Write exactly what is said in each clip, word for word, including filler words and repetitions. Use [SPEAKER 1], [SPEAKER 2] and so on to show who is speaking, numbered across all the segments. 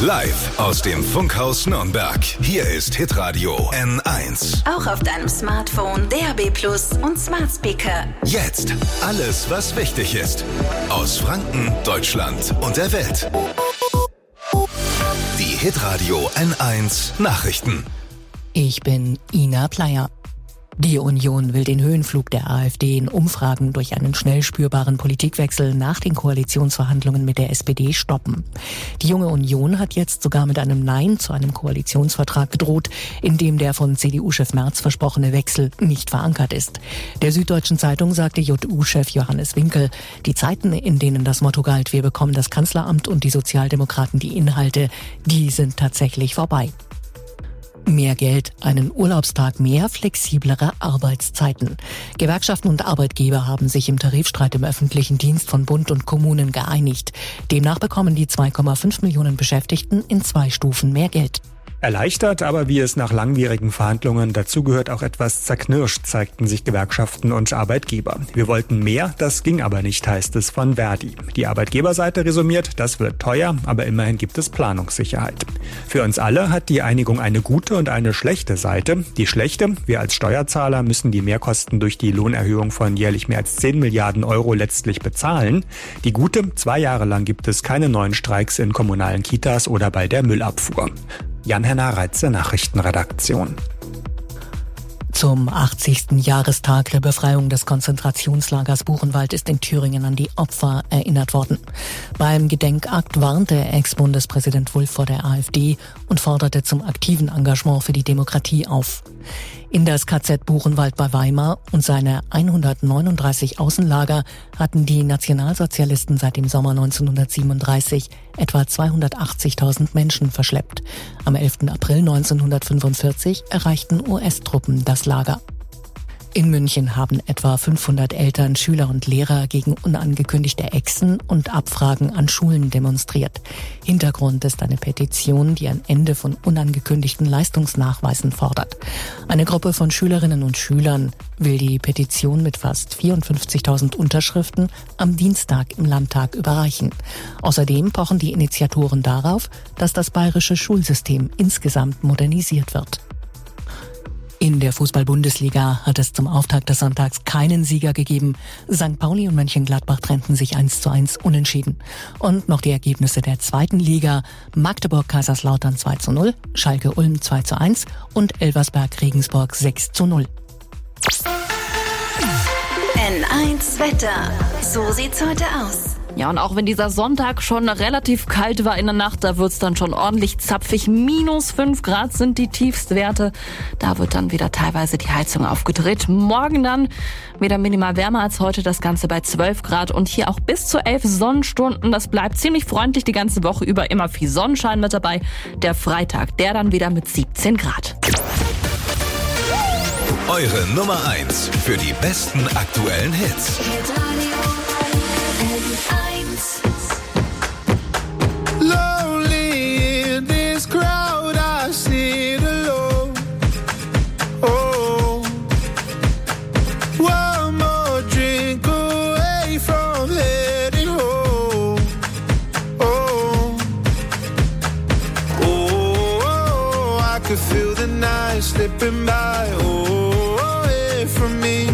[SPEAKER 1] Live aus dem Funkhaus Nürnberg. Hier ist Hitradio N eins.
[SPEAKER 2] Auch auf deinem Smartphone, D A B Plus und Smart Speaker.
[SPEAKER 1] Jetzt alles, was wichtig ist. Aus Franken, Deutschland und der Welt. Die Hitradio N eins Nachrichten.
[SPEAKER 3] Ich bin Ina Pleyer. Die Union will den Höhenflug der AfD in Umfragen durch einen schnell spürbaren Politikwechsel nach den Koalitionsverhandlungen mit der S P D stoppen. Die Junge Union hat jetzt sogar mit einem Nein zu einem Koalitionsvertrag gedroht, in dem der von C D U-Chef Merz versprochene Wechsel nicht verankert ist. Der Süddeutschen Zeitung sagte J U-Chef Johannes Winkel, die Zeiten, in denen das Motto galt, wir bekommen das Kanzleramt und die Sozialdemokraten die Inhalte, die sind tatsächlich vorbei. Mehr Geld, einen Urlaubstag mehr, flexiblere Arbeitszeiten. Gewerkschaften und Arbeitgeber haben sich im Tarifstreit im öffentlichen Dienst von Bund und Kommunen geeinigt. Demnach bekommen die zwei Komma fünf Millionen Beschäftigten in zwei Stufen mehr Geld.
[SPEAKER 4] Erleichtert, aber wie es nach langwierigen Verhandlungen dazugehört, auch etwas zerknirscht, zeigten sich Gewerkschaften und Arbeitgeber. Wir wollten mehr, das ging aber nicht, heißt es von Verdi. Die Arbeitgeberseite resümiert, das wird teuer, aber immerhin gibt es Planungssicherheit. Für uns alle hat die Einigung eine gute und eine schlechte Seite. Die schlechte, wir als Steuerzahler müssen die Mehrkosten durch die Lohnerhöhung von jährlich mehr als zehn Milliarden Euro letztlich bezahlen. Die gute, zwei Jahre lang gibt es keine neuen Streiks in kommunalen Kitas oder bei der Müllabfuhr. Jan-Henner Reitze, Nachrichtenredaktion.
[SPEAKER 3] Zum achtzigsten Jahrestag der Befreiung des Konzentrationslagers Buchenwald ist in Thüringen an die Opfer erinnert worden. Beim Gedenkakt warnte Ex-Bundespräsident Wulff vor der AfD und forderte zum aktiven Engagement für die Demokratie auf. In das K Z Buchenwald bei Weimar und seine hundertneununddreißig Außenlager hatten die Nationalsozialisten seit dem Sommer neunzehnhundertsiebenunddreißig etwa zweihundertachtzigtausend Menschen verschleppt. Am elften April neunzehnhundertfünfundvierzig erreichten U S-Truppen das Lager. In München haben etwa fünfhundert Eltern, Schüler und Lehrer gegen unangekündigte Exen und Abfragen an Schulen demonstriert. Hintergrund ist eine Petition, die ein Ende von unangekündigten Leistungsnachweisen fordert. Eine Gruppe von Schülerinnen und Schülern will die Petition mit fast vierundfünfzigtausend Unterschriften am Dienstag im Landtag überreichen. Außerdem pochen die Initiatoren darauf, dass das bayerische Schulsystem insgesamt modernisiert wird. In der Fußball-Bundesliga hat es zum Auftakt des Sonntags keinen Sieger gegeben. Sankt Pauli und Mönchengladbach trennten sich eins zu eins unentschieden. Und noch die Ergebnisse der zweiten Liga. Magdeburg-Kaiserslautern zwei zu null, Schalke-Ulm zwei zu eins und Elversberg-Regensburg sechs zu null.
[SPEAKER 2] N eins Wetter. So sieht's heute aus.
[SPEAKER 5] Ja, und auch wenn dieser Sonntag schon relativ kalt war in der Nacht, da wird's dann schon ordentlich zapfig. Minus fünf Grad sind die Tiefstwerte. Da wird dann wieder teilweise die Heizung aufgedreht. Morgen dann wieder minimal wärmer als heute, das Ganze bei zwölf Grad. Und hier auch bis zu elf Sonnenstunden. Das bleibt ziemlich freundlich die ganze Woche über. Immer viel Sonnenschein mit dabei. Der Freitag, der dann wieder mit siebzehn Grad.
[SPEAKER 1] Eure Nummer eins für die besten aktuellen Hits.
[SPEAKER 6] Lonely in this crowd, I sit alone. Oh, one more drink away from heading home. Oh, oh, I could feel the night slipping by. Oh, away from me,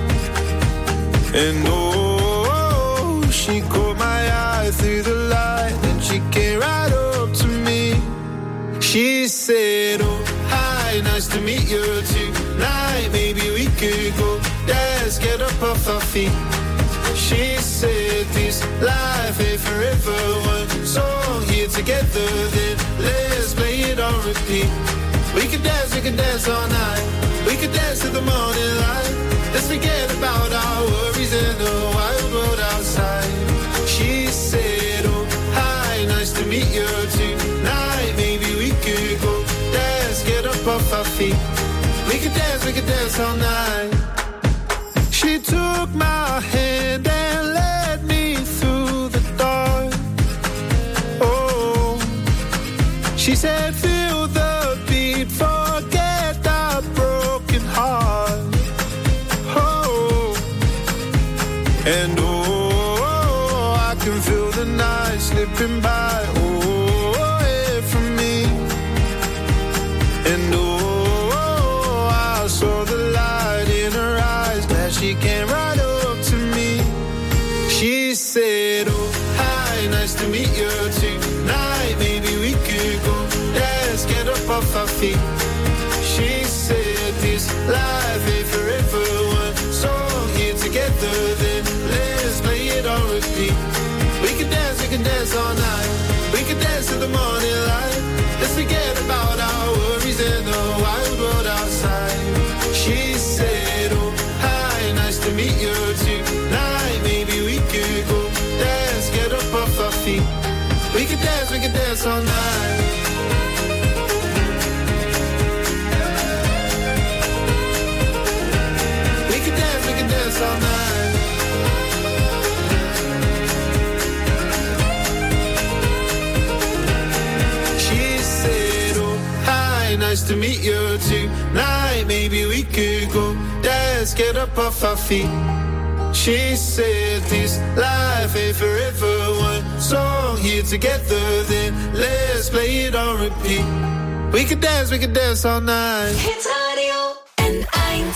[SPEAKER 6] and oh, she caught my eye through the light, and she came right up to me. She said, oh, hi, nice to meet you tonight. Maybe we could go dance, get up off our feet. She said, this life ain't forever. One song here together, then let's play it on repeat. We could dance, we could dance all night. We could dance to the morning light. Let's forget about our worries in the wild world outside. She said, oh, hi, nice to meet you tonight. Maybe we could go dance, get up off our feet. We could dance, we could dance all night. She took my hand and led me through the dark. Oh, she said, feel the beat, forget the broken heart. Oh, and oh, I can feel the night slipping by. Oh, away then let's play it on repeat. We can dance, we can dance all night. We can dance till the morning light. Let's forget about our worries in the wild world outside. She said, oh, hi, nice to meet you tonight. Maybe we could go dance, get up off our feet. We can dance, we can dance all night. We can dance, we can dance all night. She said, oh, hi, nice to meet you tonight. Maybe we could go dance, get up off our feet. She said this life ain't forever. One song here together, then let's play it on repeat. We can dance, we can dance all night.
[SPEAKER 2] Hit Radio N eins.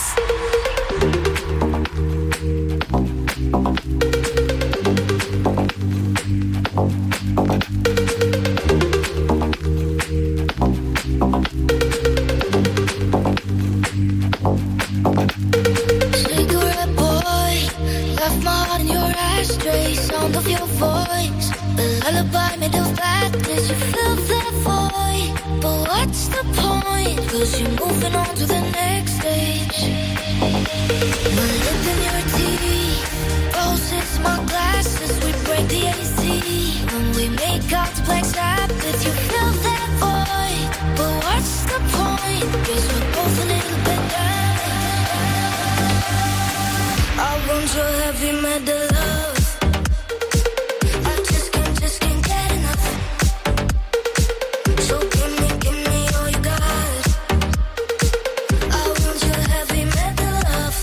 [SPEAKER 7] Cigarette boy, left my heart in your ashtray. Sound of your voice, the lullaby made of blackness. You fill that void, but what's the point? Cause you're moving on to the next stage. My lip in your teeth, roses, my glasses. We break the A C when we make out black Sabbath. You fill that void, but what's the point? Cause we're both a little bit damaged. I want your heavy metal love. I just can't, just can't get enough. So give me, give me all you got. I want your heavy metal love.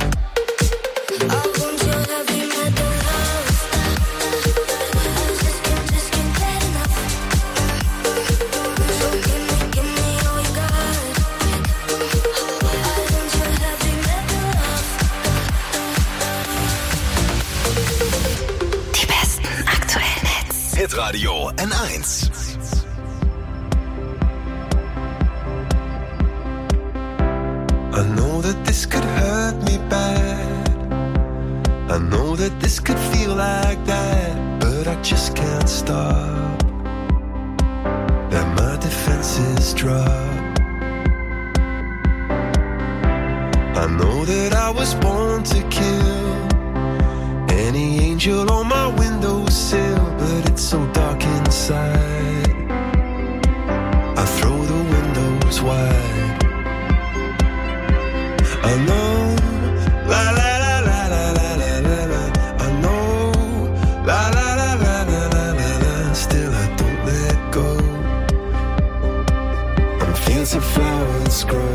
[SPEAKER 7] I want your heavy metal love. I just can't, just can't get enough. So give me, give me all you got. I want your heavy metal love.
[SPEAKER 2] Die besten aktuellen Hits.
[SPEAKER 1] Hitradio N eins.
[SPEAKER 8] I know that this could hurt me bad. I know that this could feel like that, but I just can't stop. And my defenses drop. I know that I was born to kill any angel on my windowsill, but it's so dark inside. I throw the windows wide. I know, la la la la la la la la la. I know, la la la la la la la la. Still I don't let go. On fields of flowers grow.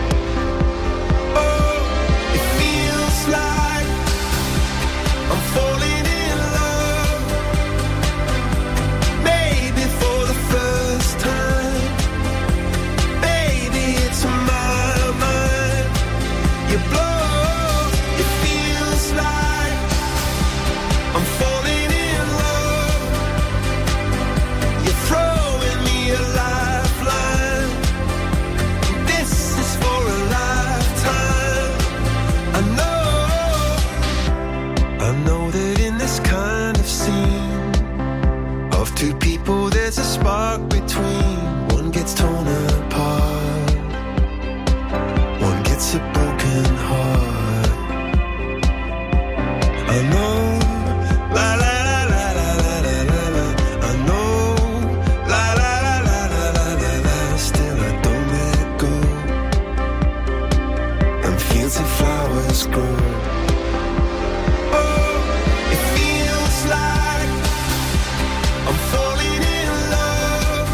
[SPEAKER 8] Oh, it feels like I'm falling in love. Maybe for the first time. Baby, it's my mind. You blow, it feels like I'm falling in love. You're throwing me a lifeline. This is for a lifetime. I know, I know that in this kind of scene of two people there's a spark between. One gets torn apart, one gets a broken heart. I know, la la la la la la la la la. I know, la la la la la la la la. Still I don't let go. And fields of flowers grow. Oh, it feels like I'm falling in love.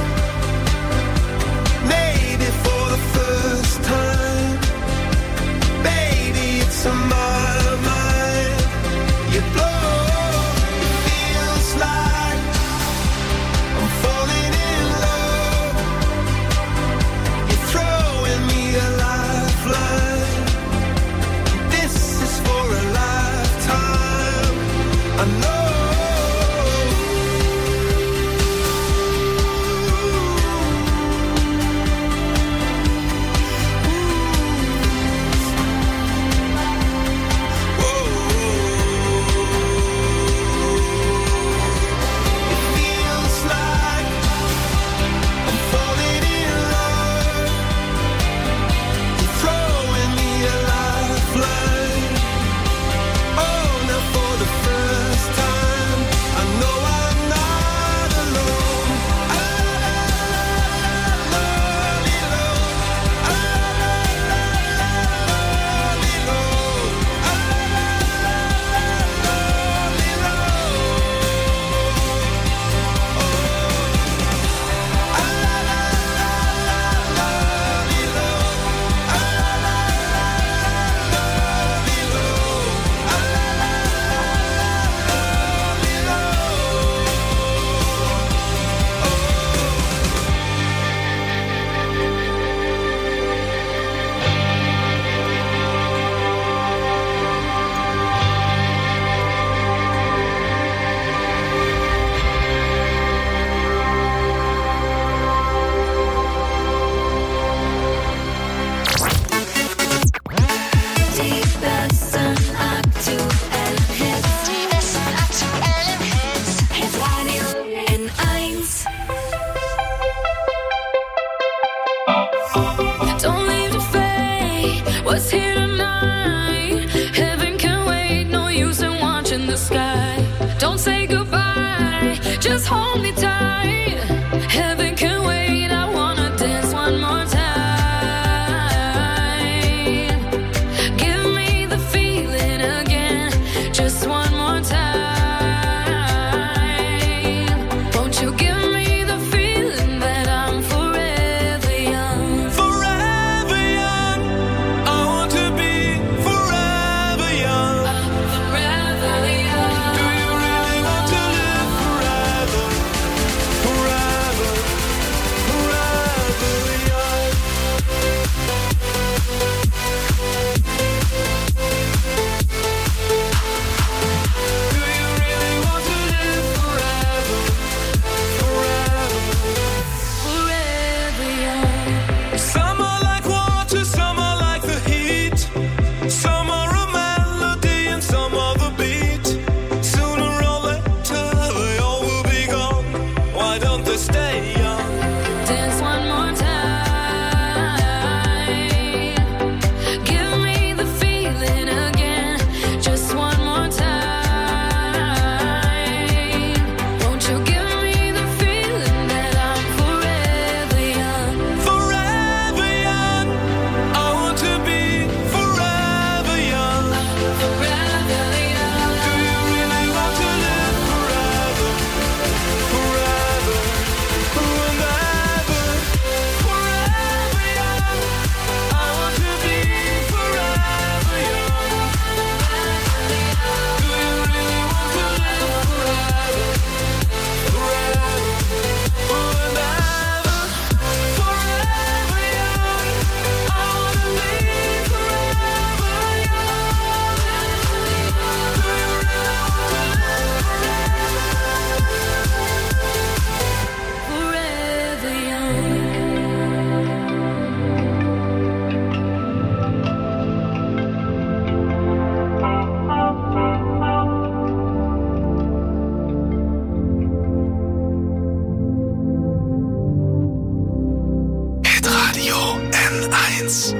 [SPEAKER 8] Maybe for the first time. Baby, it's on my mind. You blow.
[SPEAKER 9] sky. Don't say goodbye, just hold me tight. Heaven can wait, I wanna dance one more time. Give me the feeling again, just one more time. Won't you give me the feeling that I'm forever young?
[SPEAKER 8] Forever young. I want to be forever young.
[SPEAKER 9] I'm forever young.
[SPEAKER 8] Do you really want to live forever? Forever, forever young. Do you really want to live forever? Forever.
[SPEAKER 9] Forever young.
[SPEAKER 8] Some are like water, some are like the heat. Some are a melody and some are the beat. Sooner or later they all will be gone. Why don't they stay young?
[SPEAKER 9] Dance one more time. Give me the feeling again, just one more time. Won't you give me the feeling that I'm forever young?
[SPEAKER 8] Forever young. I want to be forever young.
[SPEAKER 9] Forever young.
[SPEAKER 8] Do you really want to live forever? Forever, forever, forever young. I want to be forever young. Do you really want to live forever? Forever, forever, forever young. I want to be forever young. Do you really want to live
[SPEAKER 9] Forever young.
[SPEAKER 1] Hitradio N eins.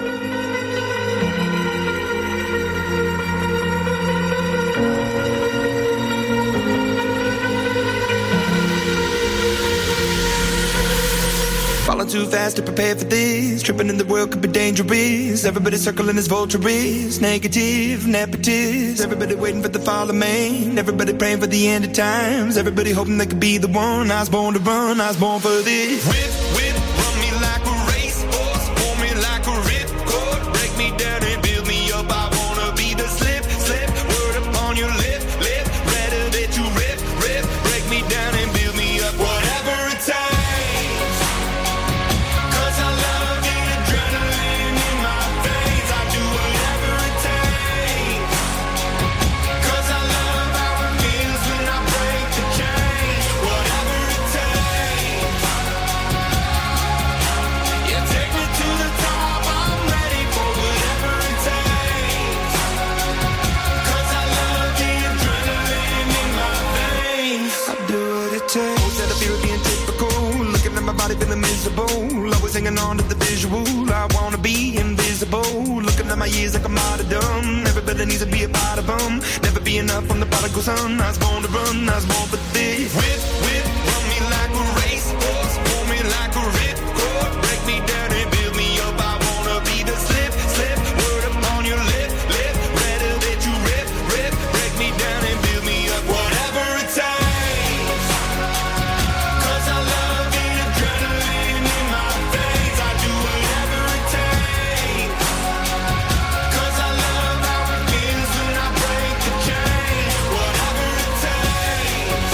[SPEAKER 10] Falling too fast to prepare for this. Tripping in the world could be dangerous. Everybody circling as vultures. Negative, nepotist. Everybody waiting for the fall of man. Everybody praying for the end of times. Everybody hoping they could be the one. I was born to run, I was born for this.
[SPEAKER 8] Whip, whip, run me like a racehorse, pull me like a ripcord, break me down and build me up. I wanna be the slip, slip, word upon your lip, lip, ready that you rip, rip, break me down and build me up. Whatever it takes, 'cause I love the adrenaline in my veins. I do whatever it takes, 'cause I love how it feels when I break the chains. Whatever it takes. You take me to the top, I'm ready for whatever it takes, 'cause I love the adrenaline in my veins.
[SPEAKER 10] I do what it takes. That I feel being typical. Looking at my body feeling miserable. Always hanging on to the visual. I wanna be invisible. Looking at my years like a martyrdom. Everybody needs to be a part of them. Never be enough from the prodigal son. I was born to run, I was born for this.
[SPEAKER 8] Whip, whip, run me like a racehorse, pull me like a ripcord, break me down and build me up. I wanna be the slip, slip, word upon your lip, lip, ready that you rip, rip, break me down and build me up. Whatever it takes, 'cause I love the adrenaline in my veins. I do whatever it takes, 'cause I love how it feels when I break the chains. Whatever it takes.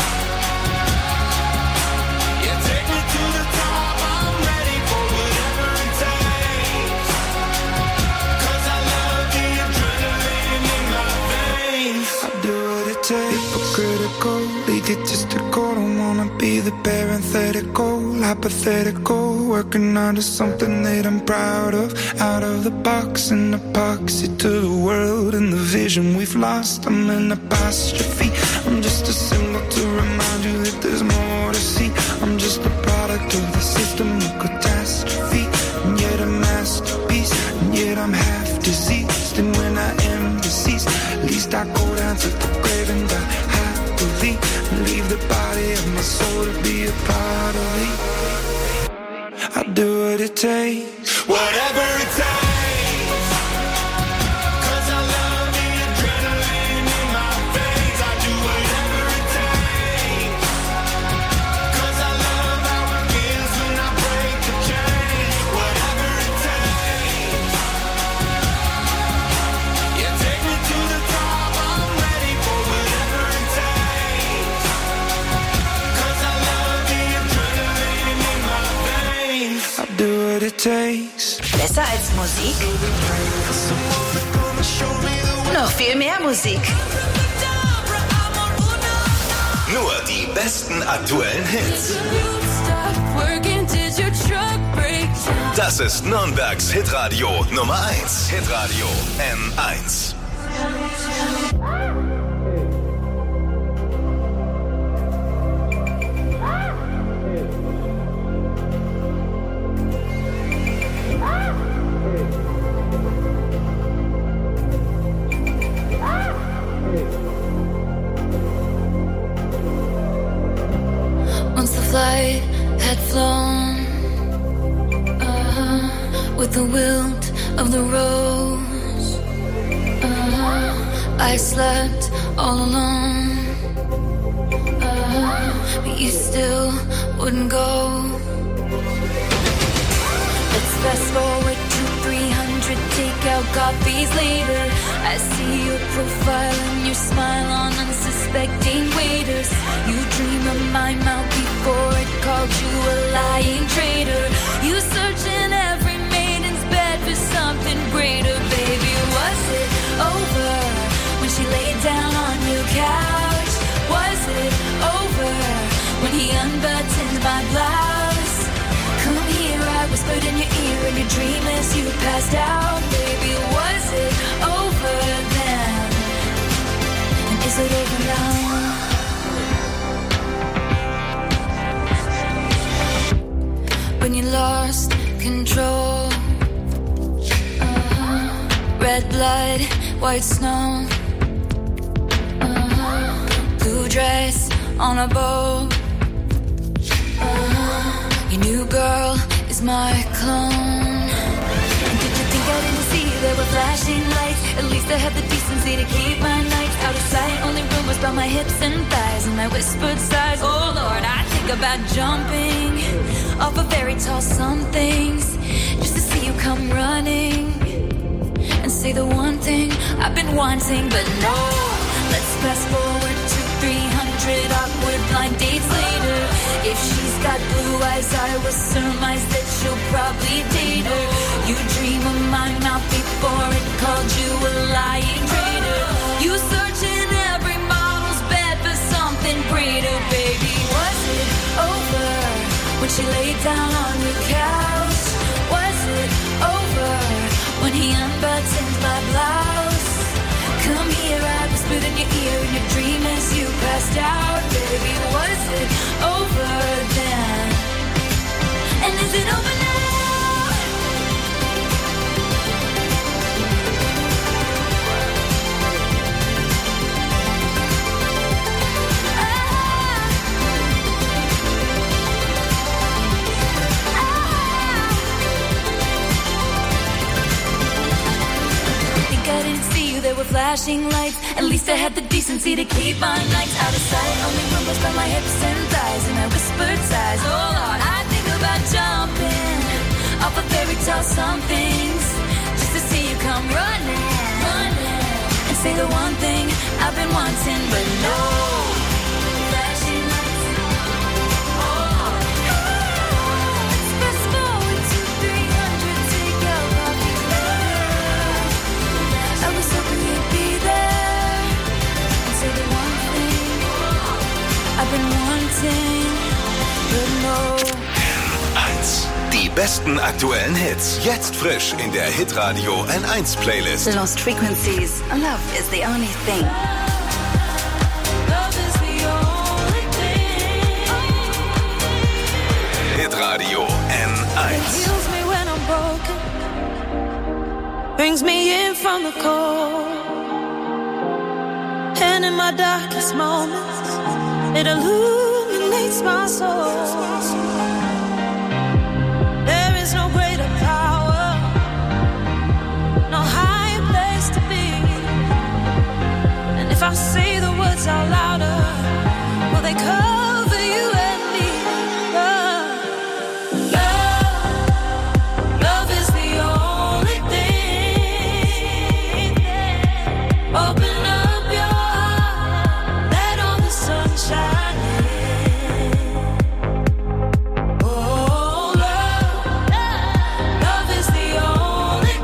[SPEAKER 8] You take me to the top, I'm ready for whatever it takes, 'cause I love the adrenaline in my veins.
[SPEAKER 10] I do what it takes. Hypocritical, egotistical. Don't wanna be the parenthetical, hypothetical. Working under something that I'm proud of. Out of the box, an epoxy to the world and the vision we've lost. I'm an apostrophe. I'm just a symbol to remind you that there's more to see. I'm just a product of the system of catastrophe. And yet a masterpiece. And yet I'm half diseased. And when I am deceased, at least I go down to the grave and
[SPEAKER 2] Musik? Noch viel mehr Musik.
[SPEAKER 1] Nur die besten aktuellen Hits. Das ist Nürnbergs Hitradio Nummer eins. Hitradio N eins.
[SPEAKER 7] Once the flight had flown, uh-huh, with the wilt of the rose, uh-huh, I slept all alone, uh-huh, but you still wouldn't go. Let's fast forward to three hundred takeout coffees later. I see your profile and your smile on unsuspecting waiters. You dream of my mouth before it called you a lying traitor. You search in every maiden's bed for something greater. Baby, was it over when she laid down on your couch? Was it over when he unbuttoned my blouse? Come here, I whispered in your ear in your dream as you passed out. Baby, was it over then? And is it over now? When you lost control, uh-huh. Red blood, white snow, uh-huh. Blue dress on a boat, uh-huh. Your new girl is my clone. And did you think I didn't see there were flashing lights? At least I had the decency to keep my nights out of sight. Only rumors about my hips and thighs and my whispered sighs. Oh Lord, I think about jumping off of very tall somethings just to see you come running and say the one thing I've been wanting. But no, let's fast forward to three hundred awkward blind dates later. If she's got blue eyes, I will surmise that she'll probably date her. You dream of my mouth before it called you a lying traitor. You search in every model's bed for something greater. Baby, was it over when she laid down on your couch? Was it over when he unbuttoned my blouse? Come here, I whispered in your ear in your dream as you passed out. Baby, was it over then? And is it over now? I didn't see you, there were flashing lights. At least I had the decency to keep my nights out of sight. Only rumors about my hips and thighs and my whispered sighs. Oh Lord, I think about jumping off of fairy tale somethings just to see you come running, running and say the one thing I've been wanting. But no, flashing lights. Oh, let's fast forward to three hundred takeout coffees later. I was hoping you'd be there and say the one thing I've been wanting, but no.
[SPEAKER 1] eins. Die besten aktuellen Hits. Jetzt frisch in der Hitradio N eins Playlist.
[SPEAKER 2] Lost Frequencies. Love is the only thing.
[SPEAKER 1] Hitradio N eins.
[SPEAKER 11] Heals me when I'm broken. Brings me in from the cold. And in my darkest moments, it illuminates my soul. There is no greater power, no higher place to be. And if I say the words out louder, will they cover you and me? Love, love, love is the only thing. Open up your heart, let all the sun shine in. Oh, love, love is the only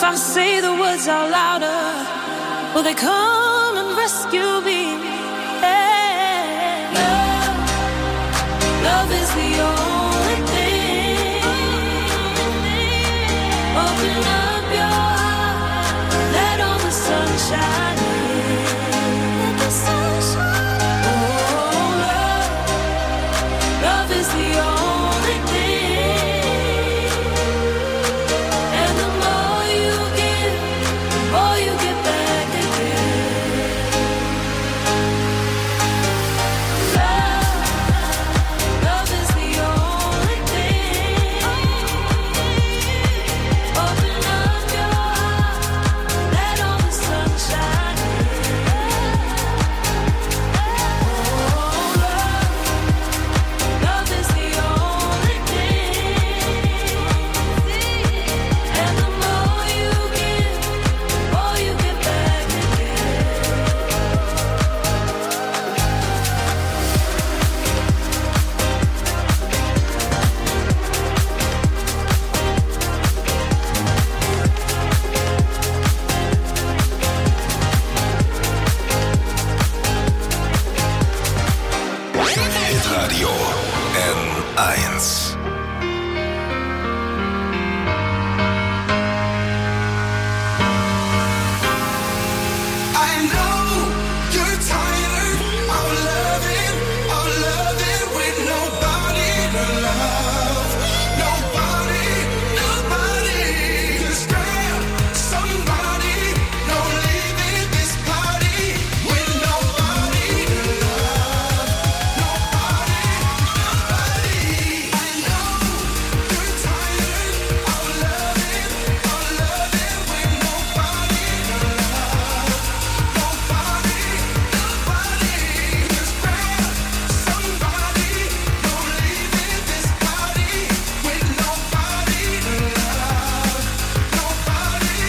[SPEAKER 11] I say the words out louder, will they come and rescue me? Hey, love, love is the only thing. Open up your heart, let all the sunshine in. Let the sunshine in. Oh, love, love is the only thing. And the more you give, the more you get back again. Love, love is the only thing. Open up your heart, let all the sunshine in. Oh, love, love is the only thing. And the more you give, the more you get back again.
[SPEAKER 1] Hitradio N eins.
[SPEAKER 6] I know you're tired of loving, of loving with nobody to love. Nobody, nobody. Just grab somebody. No leaving this party with nobody to love. Nobody, nobody. I know you're tired of loving, of loving with nobody to love. Nobody, nobody. Just grab somebody. No leaving this party with nobody to love. Nobody,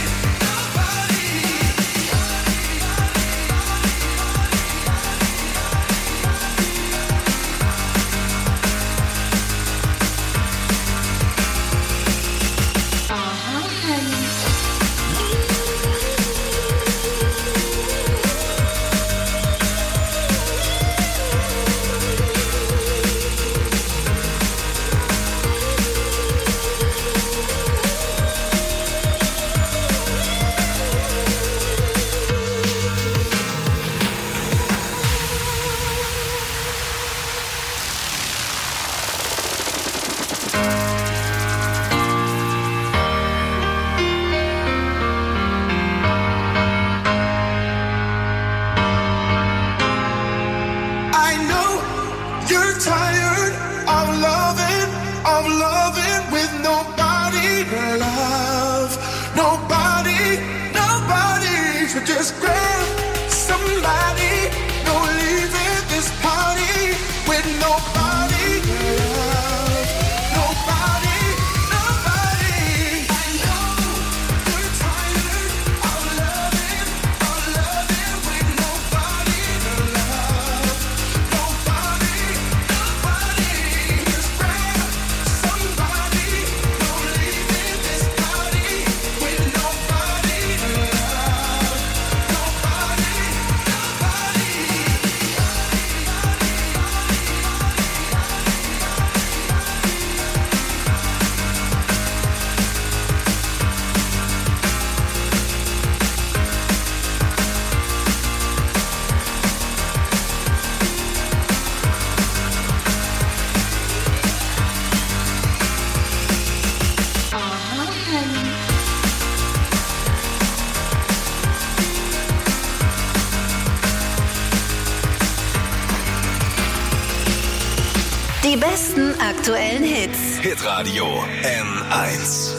[SPEAKER 6] I know you're tired of loving, of loving with nobody to love. Nobody, nobody. So just grab somebody. No leaving this party with nobody to love. Nobody, nobody. I know you're tired of loving, of loving with nobody to love. Nobody, nobody. Just grab somebody. No leaving this party with nobody to love. Nobody,
[SPEAKER 2] Die besten aktuellen Hits.
[SPEAKER 1] Hitradio N eins.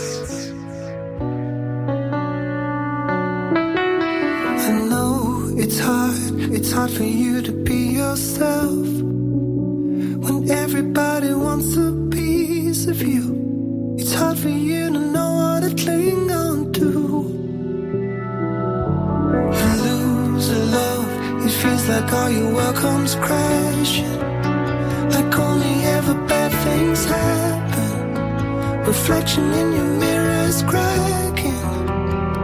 [SPEAKER 10] I know it's hard, it's hard for you to be yourself when everybody wants a piece of you. It's hard for you to know what to cling on to. You lose a love, it feels like all your world comes crashing. Like only ever bad things happen. Reflection in your mirror is cracking.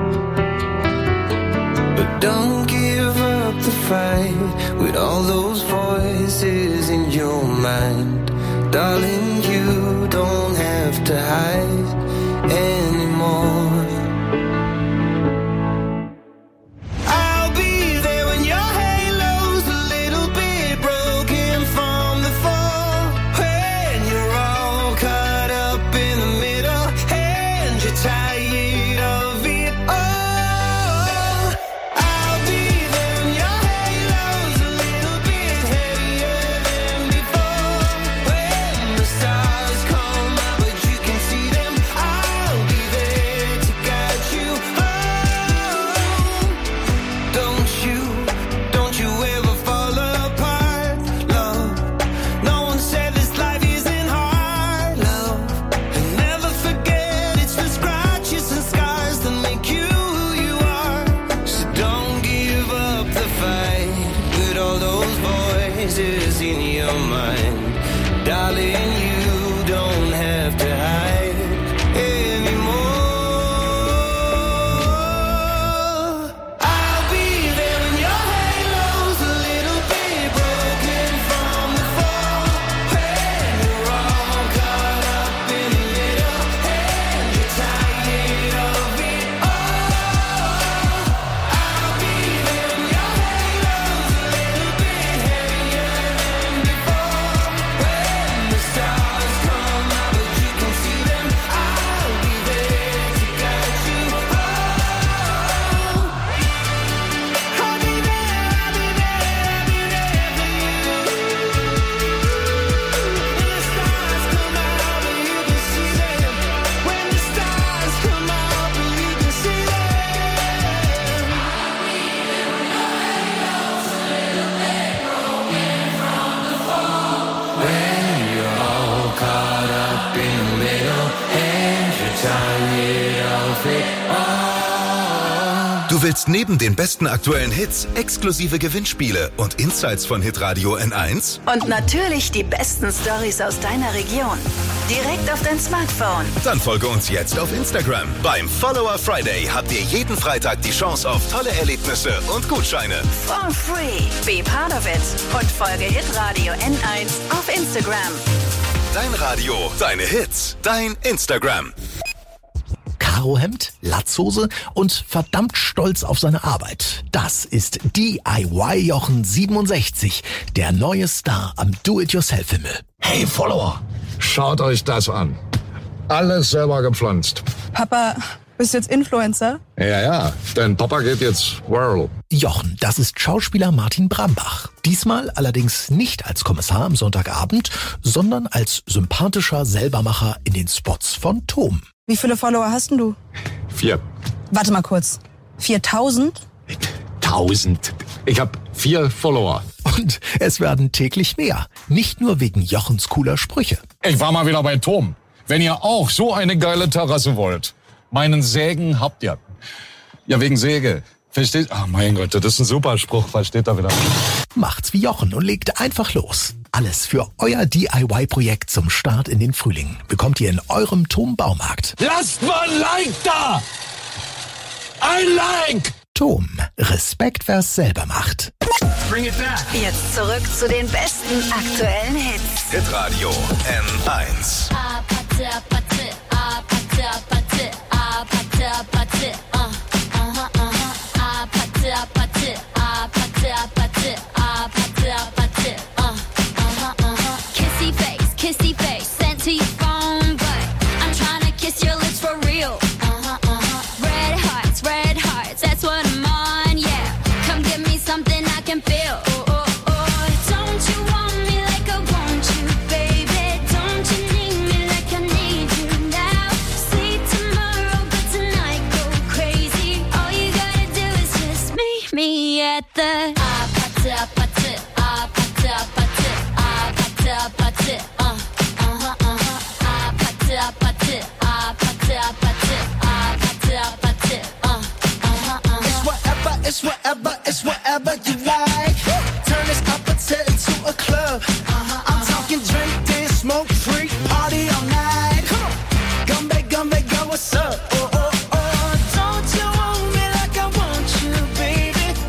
[SPEAKER 8] don't give up the fight with all those voices in your mind. Darling, you don't have to hide anymore.
[SPEAKER 1] Du willst neben den besten aktuellen Hits exklusive Gewinnspiele und Insights von Hitradio N eins?
[SPEAKER 2] Und natürlich die besten Storys aus deiner Region. Direkt auf dein Smartphone.
[SPEAKER 1] Dann folge uns jetzt auf Instagram. Beim Follower Friday habt ihr jeden Freitag die Chance auf tolle Erlebnisse und Gutscheine.
[SPEAKER 2] For free. Be part of it. Und folge Hitradio N eins auf Instagram.
[SPEAKER 1] Dein Radio, deine Hits, dein Instagram.
[SPEAKER 12] Karohemd, Latzhose und verdammt stolz auf seine Arbeit. Das ist D I Y Jochen siebenundsechzig, der neue Star am Do-It-Yourself-Himmel.
[SPEAKER 13] Hey Follower, schaut euch das an. Alles selber gepflanzt.
[SPEAKER 14] Papa, bist du jetzt Influencer?
[SPEAKER 13] Ja, ja, denn Papa geht jetzt viral.
[SPEAKER 12] Jochen, das ist Schauspieler Martin Brambach. Diesmal allerdings nicht als Kommissar am Sonntagabend, sondern als sympathischer Selbermacher in den Spots von Tom.
[SPEAKER 14] Wie viele Follower hast denn du?
[SPEAKER 13] Vier.
[SPEAKER 14] Warte mal kurz. viertausend?
[SPEAKER 13] Tausend. Ich habe vier Follower.
[SPEAKER 12] Und es werden täglich mehr. Nicht nur wegen Jochens cooler Sprüche.
[SPEAKER 13] Ich war mal wieder bei Tom. Wenn ihr auch so eine geile Terrasse wollt, meinen Sägen habt ihr. Ja, wegen Säge. Versteht? Ah, mein Gott, das ist ein super Spruch. Versteht da wieder.
[SPEAKER 12] Macht's wie Jochen und legt einfach los. Alles für euer D I Y-Projekt zum Start in den Frühling bekommt ihr in eurem Tom Baumarkt.
[SPEAKER 13] Lasst mal ein Like da! Ein Like!
[SPEAKER 12] Tom, Respekt, wer's selber macht.
[SPEAKER 2] Bring it back. Jetzt zurück zu den besten aktuellen Hits.
[SPEAKER 1] Hitradio N eins.
[SPEAKER 7] Kissy face, kissy face, sent to your phone, but I'm trying to kiss your lips for real. Uh-huh, uh-huh. Red hearts, red hearts, that's what I'm on, yeah. Come give me something I can feel. Oh, oh, oh. Don't you want me like I want you, baby? Don't you need me like I need you now? See tomorrow, but tonight go crazy. All you gotta do is just meet me at the ah, pata, pata, ah, pata, pata, ah, pata, pata, uh, uh-huh, uh-huh, ah, pata, pata, ah, pata, pata, ah, pata, pata, uh, uh-huh, uh-huh.
[SPEAKER 15] It's whatever, it's whatever, it's whatever you like. Turn this appetite into a club. Uh-huh, I'm talking drink, dance, smoke, freak, party all night. Come on, come back, come back, go, what's up? Oh, oh, oh, don't you want me like I want you, baby?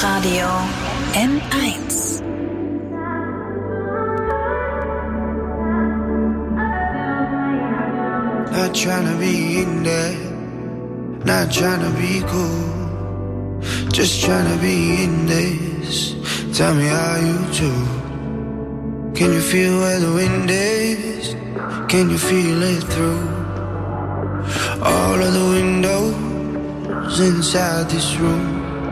[SPEAKER 2] Hitradio N eins.
[SPEAKER 10] Not tryna be in there, not tryna be cool, just tryna be in this. Tell me how you do. Can you feel where the wind is? Can you feel it through all of the windows inside this room?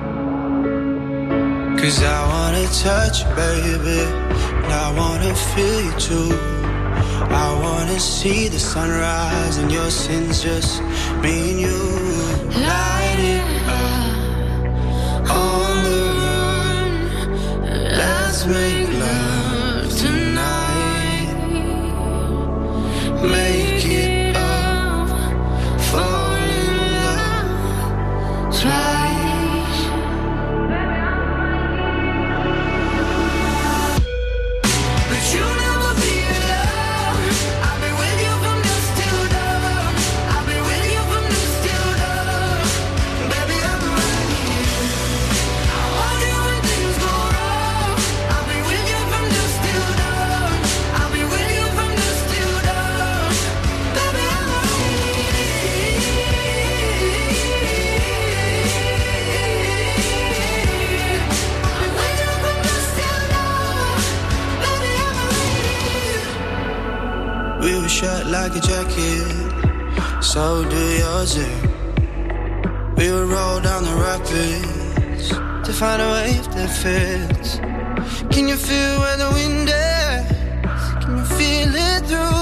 [SPEAKER 10] 'Cause I wanna touch you, baby, and I wanna feel you too. I wanna see the sunrise and your sins, just me and you. Light it up on the run. Let's make love tonight. Make it up, fall in love twice. But you never be alone. I'll be with you from dusk till dawn. I'll be with you from dusk till dawn. Baby, I'm right here. I want you when things go wrong. I'll be with you from dusk till dawn. I'll be with you from dusk till dawn. Baby, I'm right here. I'll be with you from dusk till dawn. Baby, I'm right here. We were shut like a jacket, so do yours. Yeah. We would roll down the rapids to find a wave that fits. Can you feel where the wind is? Can you feel it through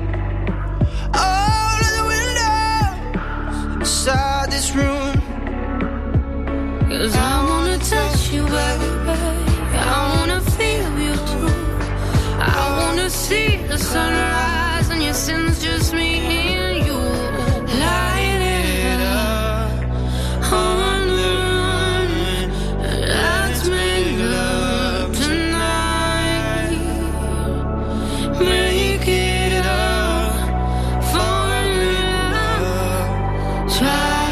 [SPEAKER 10] all of the windows inside this room?
[SPEAKER 9] 'Cause I wanna touch you, baby. I wanna feel you too. I wanna see the sunrise and your sins, just me and you. Light it up on the run. Let's make love tonight. Make it up, fall in love, try.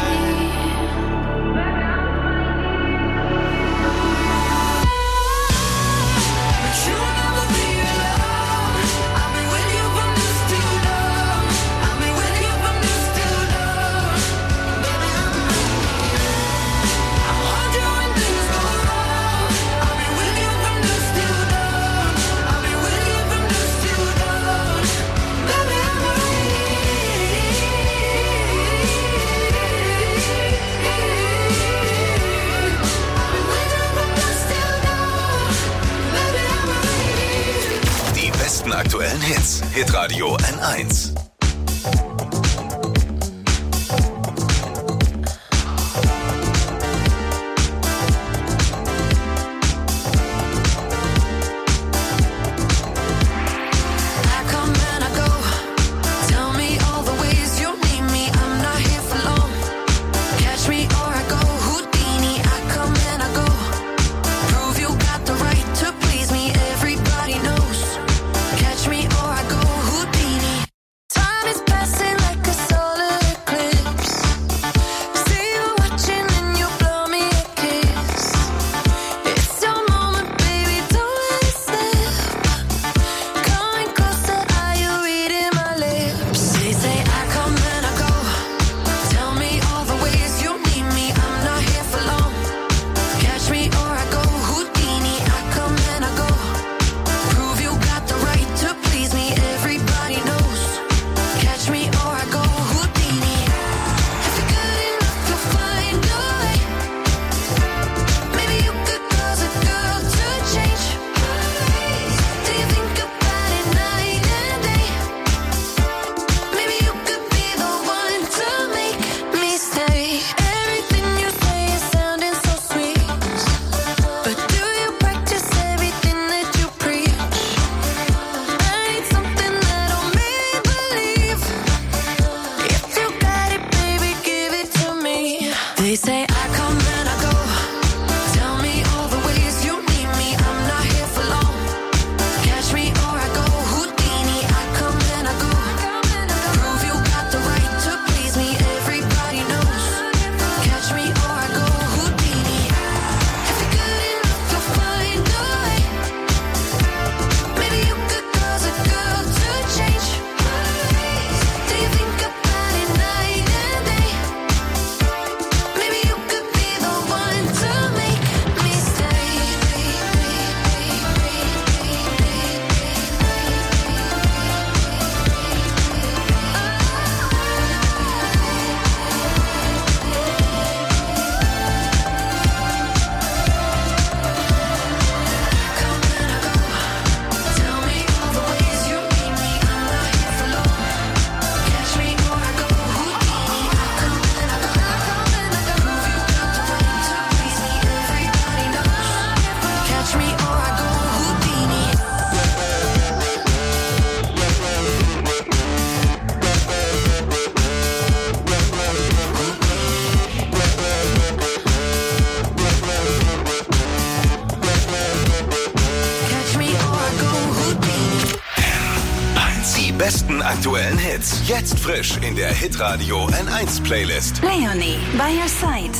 [SPEAKER 9] But you'll never be alone. I'll be with you from dusk till dawn. I'll be with you from dusk till dawn. Baby, I'm right here. I want you when things go wrong. I'll be with you from dusk till dawn. I'll be with you from dusk till dawn. Baby, I'm right here. I'll be with you from dusk till dawn. Baby, I'm right here.
[SPEAKER 1] Die besten aktuellen Hits. Hitradio N eins.
[SPEAKER 9] I come and I go. Tell me all the ways you need me. I'm not here for long. Catch me or I go Houdini. I come and I go. Prove you got the right to please me. Everybody knows. Catch me or I go Houdini.
[SPEAKER 1] aktuellen Hits. Jetzt frisch in der Hitradio N eins Playlist.
[SPEAKER 2] Leonie, By Your Side.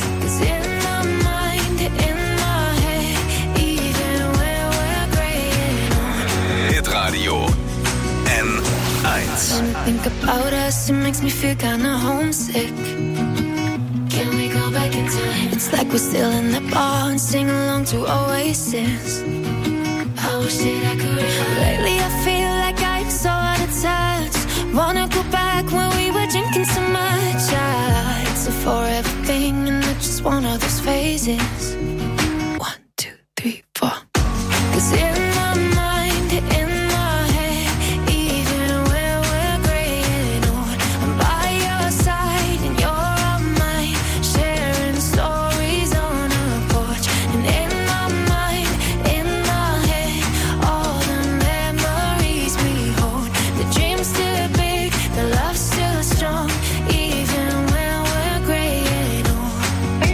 [SPEAKER 1] Hitradio N eins.
[SPEAKER 9] When I think about us, it makes me feel kinda homesick. Can we go back in time? It's like we're still in the bar and sing along to Oasis. I wish that I could. Lately I feel like I'm so out of touch. Wanna go back when we were drinking so much. Ah, it's a forever thing and it's just one of those phases. One, two, three, four. 'Cause in my mind, in my head, even when we're graying old, I'm by your side and you're on mine, sharing stories on a porch. And in my mind, in my head, all the memories we hold. The dream's still big, the love's still strong, even when we're graying old.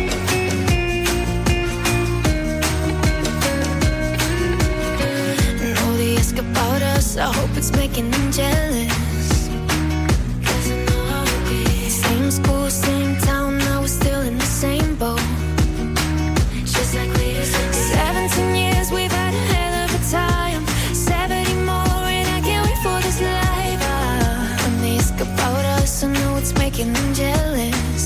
[SPEAKER 9] And all the ask about us, I hope it's making them jealous. 'Cause I know how it is. Same school, same town, now we're still in the same boat. Just like we used to be. Seventeen years, we've had a hell of a time. Seventy more, and I can't wait for this life. Ah, and they ask about us, I know it's making them jealous.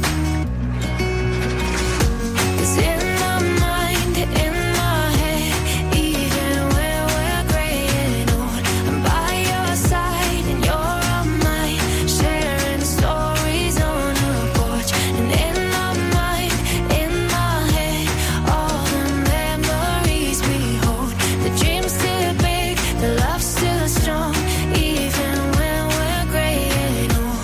[SPEAKER 9] 'Cause in my mind, in my head, even when we're graying old, I'm by your side and you're on mine, sharing stories on a porch. And in my mind, in my head, all the memories we hold. The dream's still big, the love's still strong, even when we're graying old.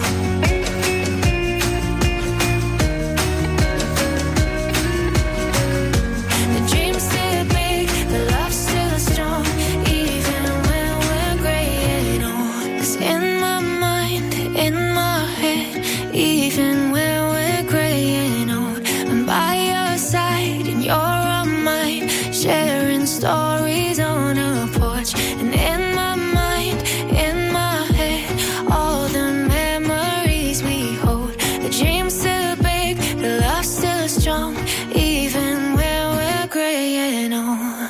[SPEAKER 9] The dream's still big, the love's still strong, even when we're graying old. 'Cause in my mind, in my head, even when we're graying old, I'm by your side and you're on mine, sharing stories on a porch. And in my mind, in my head, all the memories we hold. The dream's still big, the love's still strong, even when we're graying old.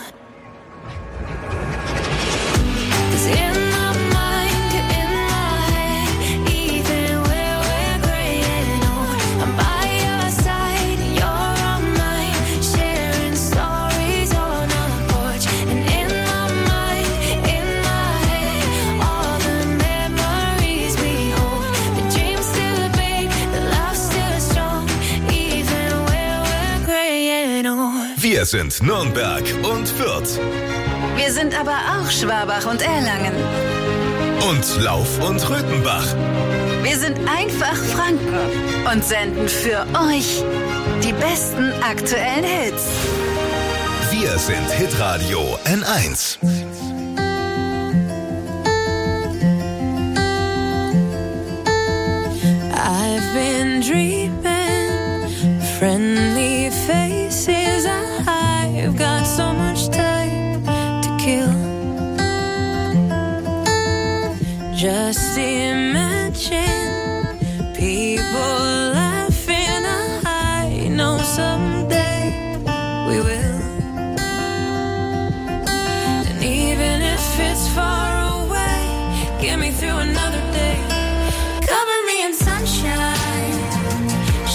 [SPEAKER 9] 'Cause in my mind, in my head, even when we're graying old, I'm by your side and you're on mine, sharing stories on a porch. And in my mind, in my head, all the memories we hold. The dream's still big, the love's still strong, even when we're graying old.
[SPEAKER 1] Wir sind Nürnberg und Fürth
[SPEAKER 2] Wir sind aber auch Schwabach und Erlangen.
[SPEAKER 1] und Lauf und Röthenbach.
[SPEAKER 2] Wir sind einfach Franken und senden für euch die besten aktuellen Hits.
[SPEAKER 1] Wir sind Hitradio N eins.
[SPEAKER 11] I've been dreaming friendly faces. I've got so much time to kill. Just imagine people laughing. I know someday we will. And even if it's far away, get me through another day. Cover me in sunshine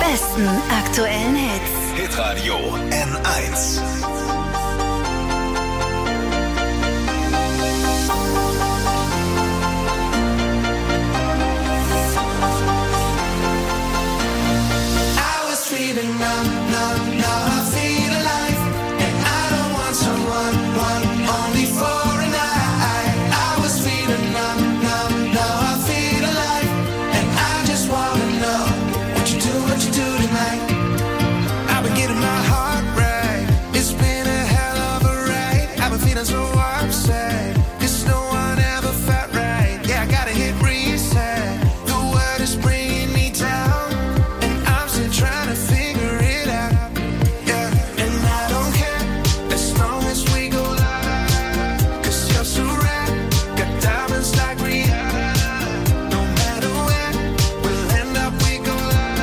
[SPEAKER 2] besten aktuellen Hits.
[SPEAKER 1] Hitradio N eins.
[SPEAKER 15] I was feeling numb, numb, now I feel alive. And I don't want someone, one, only for a night. I was feeling numb, numb, now I feel alive. And I just wanna know what you do, what you do tonight. I've been getting my heart right. It's been a hell of a ride. I've been feeling so upset. This no one ever felt right. Yeah, I gotta hit reset. The world is bringing me down, and I'm still trying to figure it out. Yeah, and I don't care as long as we go live. Cause you're so rare, got diamonds like Rihanna. No matter where we'll end up, we go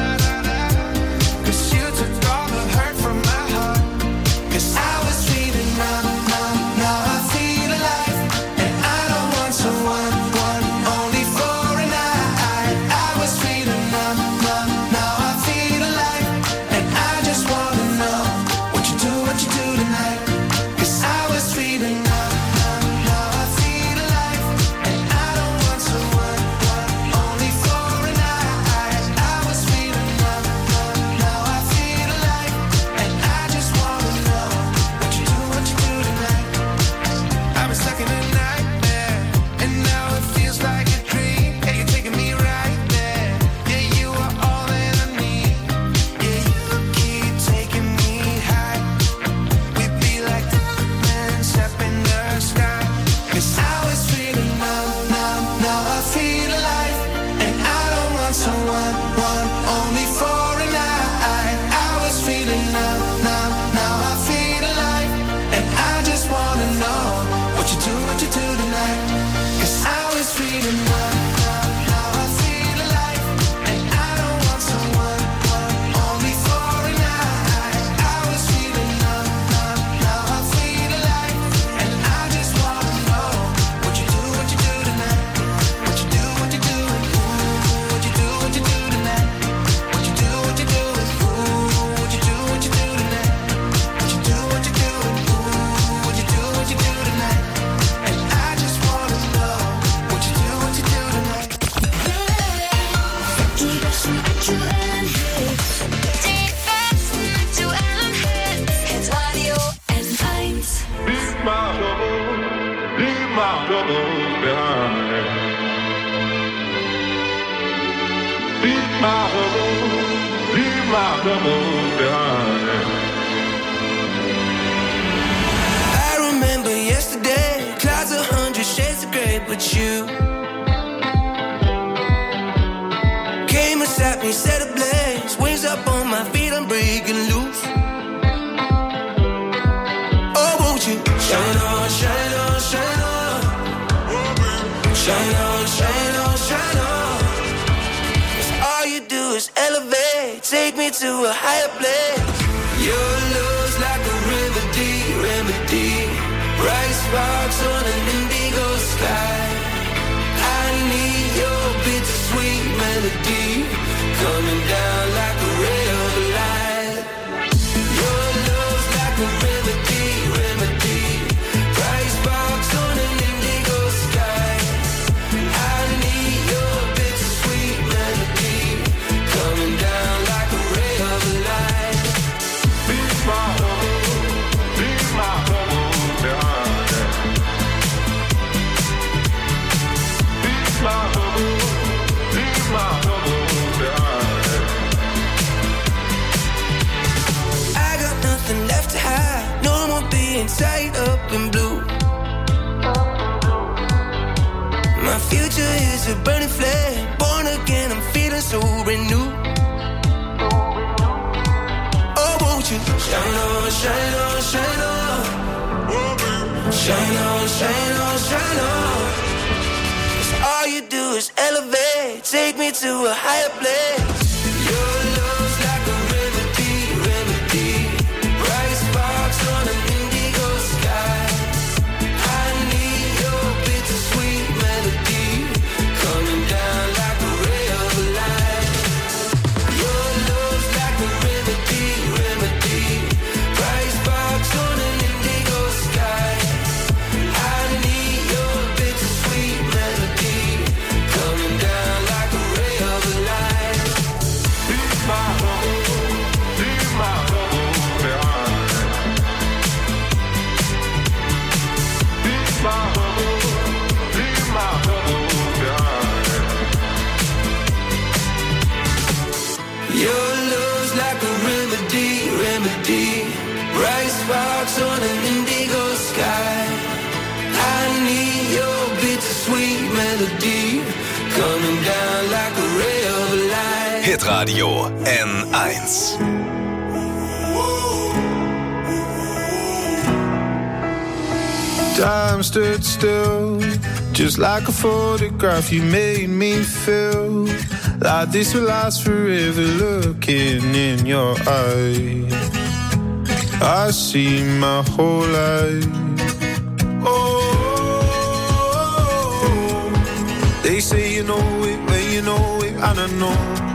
[SPEAKER 15] live. Cause you took all the hurt from my heart. Cause I was feeling numb, numb, now I feel alive. And I don't want someone, one, only for a night. I was feeling numb, numb, now I feel alive. And I just wanna know what you do, what you do tonight. Cause I was feeling numb, numb, now I feel alive. And I don't want someone, one, only for a night. I was feeling numb, numb, now I feel alive. And I just wanna know what you do, what you do tonight. I've been stuck in a nightmare, and now it feels like a dream. Yeah, you're taking me right there. Yeah, you are all that I need. Yeah, you keep taking me high. We'd be like diamonds up in the sky. Cause I was feeling numb, numb, now I feel alive. And I don't want someone, one, only for a night. I was feeling numb, numb, now I feel alive. And I just wanna know what you do, what you do tonight. Cause I was feeling numb, numb, now I feel alive. And I don't want someone, one, only for a night. I was feeling numb, numb, now I feel alive. And I just wanna know what you do, what you do tonight. What you do, what you do, ooh, what you do, what you do tonight. What you do, what you do, ooh, what you do, what you do tonight. What you do, what you do, ooh, what you do, what you do tonight. And I just wanna know what you do, what you do tonight.
[SPEAKER 7] Die besten aktuellen Hits. Die besten aktuellen Hits. Hitradio N eins.
[SPEAKER 6] Leave my troubles, leave my troubles behind. Leave my troubles, leave my troubles behind.
[SPEAKER 15] I remember yesterday, clouds a hundred shades of gray, but you came and sat me, set ablaze, wings up on my feet, I'm breaking loose. Oh, won't you shine on, shine on, shine on, shine on, shine on, shine on. 'Cause all you do is elevate, take me to a higher place. Your love's like a remedy, remedy. Bright sparks on an indigo sky. I need your bittersweet melody coming down like a ray of light. Your love's like a remedy, remedy. Bright sparks on an indigo sky. I need your bittersweet melody coming down like a ray of light.
[SPEAKER 6] Leave my troubles, leave my troubles behind. Leave my troubles, leave my troubles behind.
[SPEAKER 15] I got nothing left to hide, no more being tied up in blue. My future is a burning flame, born again, I'm feeling so renewed. Oh, won't you shine on, shine on, shine on. Shine on, shine on, shine on. 'Cause all you do is elevate, take me to a higher place. Your love's like a remedy, remedy. Bright sparks on an indigo sky. I need your bittersweet melody coming down like a ray of light. Your love's
[SPEAKER 6] sparks on an indigo sky. I need your bittersweet melody coming down like a ray of light.
[SPEAKER 1] Hitradio N eins.
[SPEAKER 10] Time stood still, just like a photograph. You made me feel like this will last forever. Looking in your eyes, I see my whole life. Oh, they say you know it when you know it, and I know.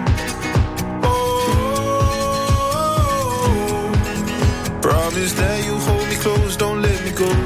[SPEAKER 10] Oh, promise that you hold me close, don't let me go.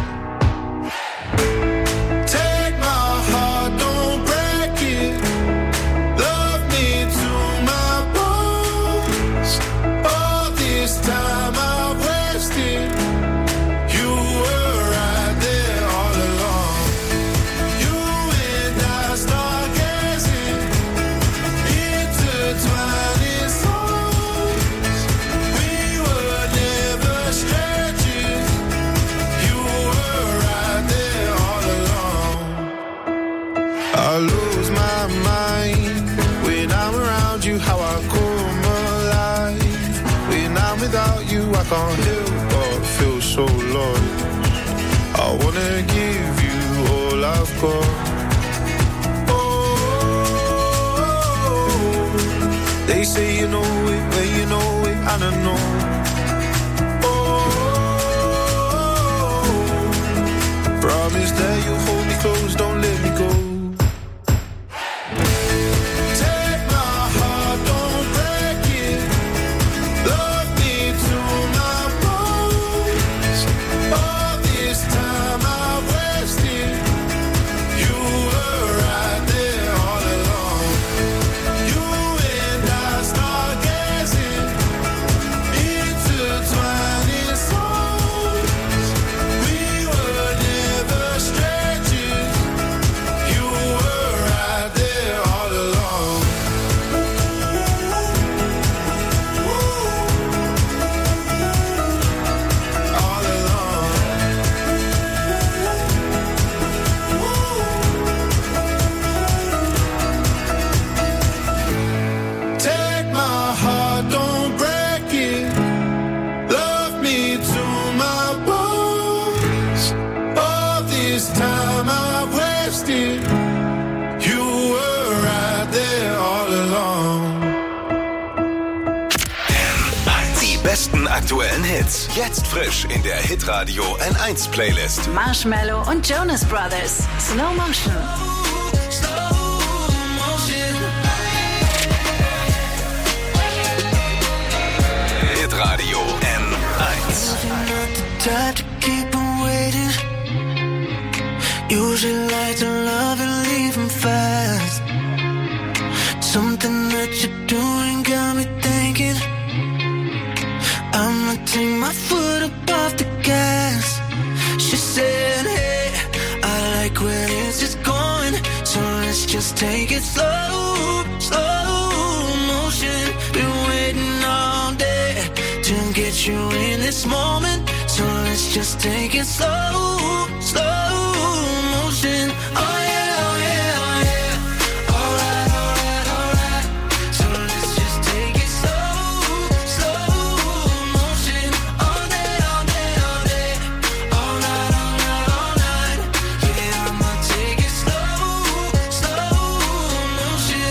[SPEAKER 10] I lose my mind when I'm around you, how I come alive. When I'm without you, I can't help but feel so lost. I wanna give you all I've got. Oh, they say you know it when you know it, and I know. Oh, promise that you'll hold me close, don't let me go.
[SPEAKER 1] Aktuellen Hits. Jetzt frisch in der Hitradio N eins Playlist.
[SPEAKER 2] Marshmello und Jonas Brothers. Slow Motion.
[SPEAKER 1] Hitradio N eins.
[SPEAKER 6] Usually like to love and leave him fast. Something that you're doing got me thinking I'ma take my foot up off the gas. She said, hey, I like where this is going, so let's just take it slow, slow motion. Been waiting all day to get you in this moment, so let's just take it slow, slow motion. Oh yeah, oh yeah, oh yeah. Alright, alright, alright. So let's just take it slow, slow motion. All day, all day, all day. All night, all night, all night. Yeah, I'ma take it slow, slow motion.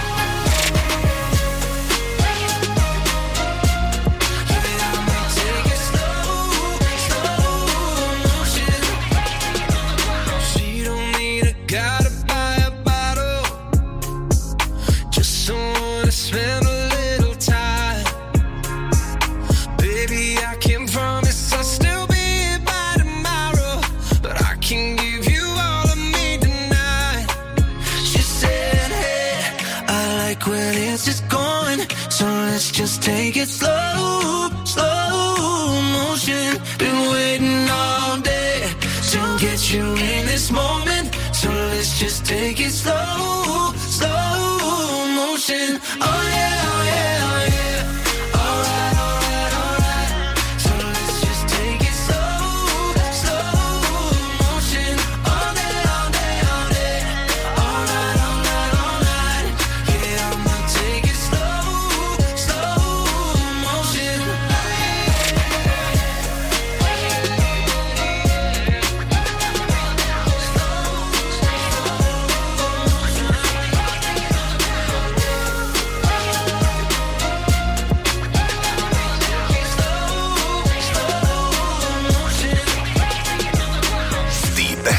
[SPEAKER 6] Yeah, I'ma take it slow, slow motion. She don't need a guy to buy a bottle, just someone to spend a little time. Baby, I can't promise I'll still be here by tomorrow, but I can give you all of me tonight. She said, hey, I like where this is going, so let's just take it slow, slow motion. Been waiting all day to get you in this moment, so let's just take it slow, slow motion. Oh yeah, oh yeah, oh yeah. Alright, alright, alright. So let's just take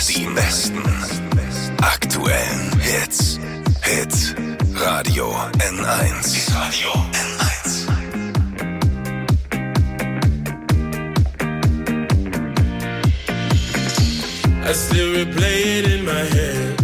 [SPEAKER 1] Die besten aktuellen Hits. Hit Radio N eins. Hit Radio N eins.
[SPEAKER 16] I still replay it in my head.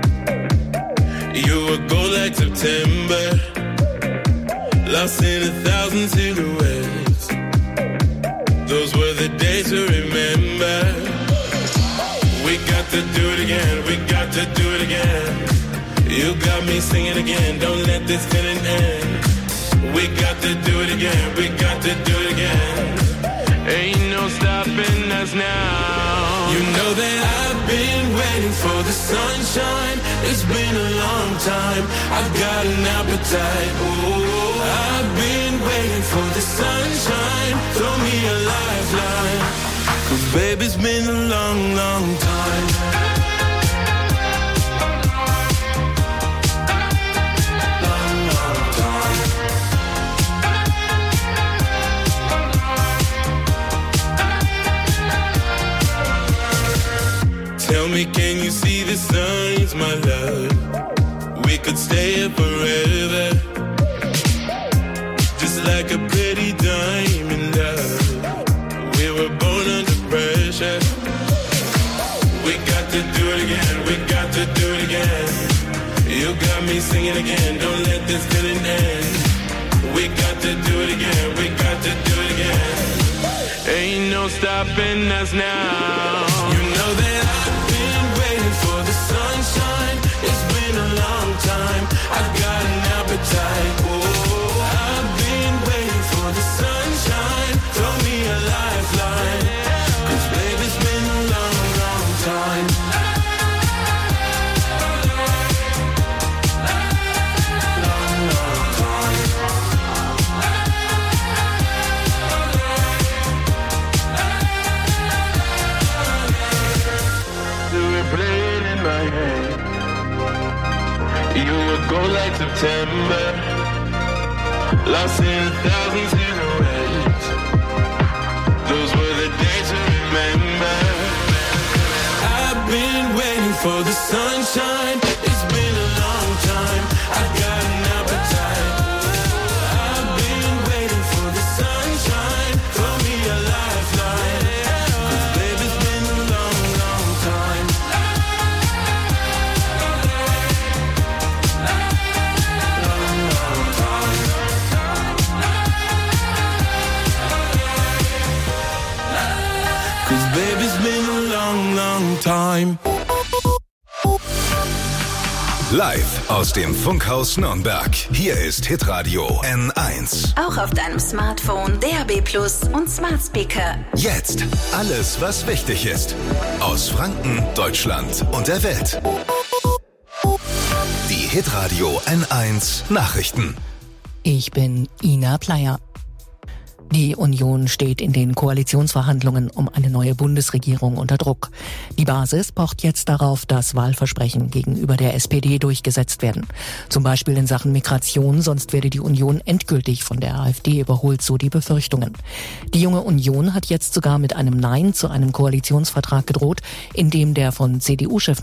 [SPEAKER 16] You would go like September, lost in a thousand silhouettes. Those were the days to remember. We got to do it again, we got to do it again. You got me singing again, don't let this feeling end. We got to do it again, we got to do it again. Ain't no stopping us now. You know that I've been waiting for the sunshine. It's been a long time. I've got an appetite. Oh, I've been waiting for the sunshine. Throw me a lifeline. 'Cause baby, it's been a long, long time. Tell me, can you see the signs, my love? We could stay here forever, just like a pretty diamond, love. We were born under pressure. We got to do it again, we got to do it again. You got me singing again, don't let this feeling end. We got to do it again, we got to do it again. Ain't no stopping us now. You know that I've been waiting for the sunshine. It's been a long time. I've got an appetite. Oh, I've been waiting for the sunshine. Throw me a lifeline. 'Cause baby, it's been a long, long time. Long, long time. Play it in my head. You would go like September, lost in a thousand silhouettes. Those were the days to remember. I've been waiting for the sunshine. It's been a long time. I've got an appetite. I've been waiting for the sunshine. Throw me a lifeline. 'Cause baby, it's been a long, long time. Baby's been a long, long time.
[SPEAKER 1] Live aus dem Funkhaus Nürnberg. Hier ist Hitradio N eins.
[SPEAKER 2] Auch auf deinem Smartphone, D A B Plus und Smart Speaker.
[SPEAKER 1] Jetzt alles, was wichtig ist. Aus Franken, Deutschland und der Welt. Die Hitradio N eins Nachrichten.
[SPEAKER 3] Ich bin Ina Pleyer. Die Union steht in den Koalitionsverhandlungen um eine neue Bundesregierung unter Druck. Die Basis pocht jetzt darauf, dass Wahlversprechen gegenüber der S P D durchgesetzt werden. Zum Beispiel in Sachen Migration, sonst werde die Union endgültig von der AfD überholt, so die Befürchtungen. Die junge Union hat jetzt sogar mit einem Nein zu einem Koalitionsvertrag gedroht, in dem der von C D U-Chef